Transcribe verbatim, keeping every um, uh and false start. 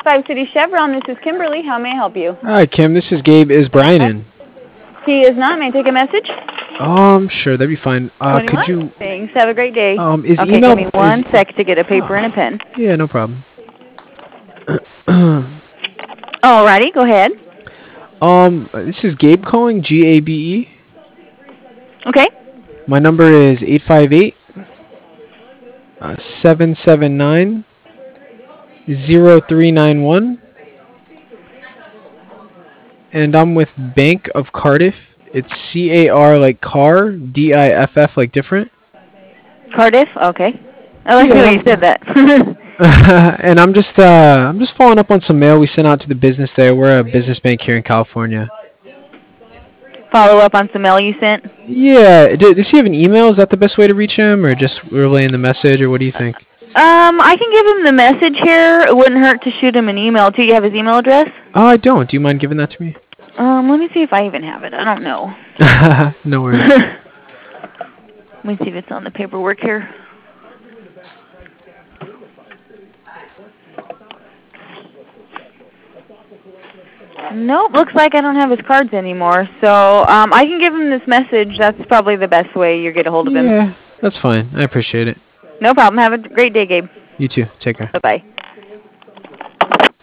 five City Chevron. This is Kimberly. How may I help you? Hi, Kim. This is Gabe. Is Brian in? He is not. May I take a message? Um, sure. That'd be fine. Uh, could twenty-one. you? Thanks. Have a great day. Um, is Okay, email? give me one Is, sec to get a paper and a pen. yeah, no problem. Alrighty, go ahead. um, this is Gabe calling. G A B E. Okay. My number is eight five eight seven seven nine zero three nine one, and I'm with Bank of Cardiff. It's C A R like car, D I F F like different. Cardiff. Okay. I like the Yeah. way you said that. and I'm just uh, I'm just following up on some mail we sent out to the business there. We're a business bank here in California. Follow up on some mail you sent. Yeah. D- does he have an email? Is that the best way to reach him, or just relaying the message, or what do you think? Um, I can give him the message here. It wouldn't hurt to shoot him an email too. You have his email address? Oh, I don't. Do you mind giving that to me? Um, let me see if I even have it. I don't know. No worries. Let me see if it's on the paperwork here. Nope, looks like I don't have his cards anymore. So um, I can give him this message. That's probably the best way you get a hold of him. Yeah, that's fine. I appreciate it. No problem. Have a great day, Gabe. You too. Take care. Bye-bye.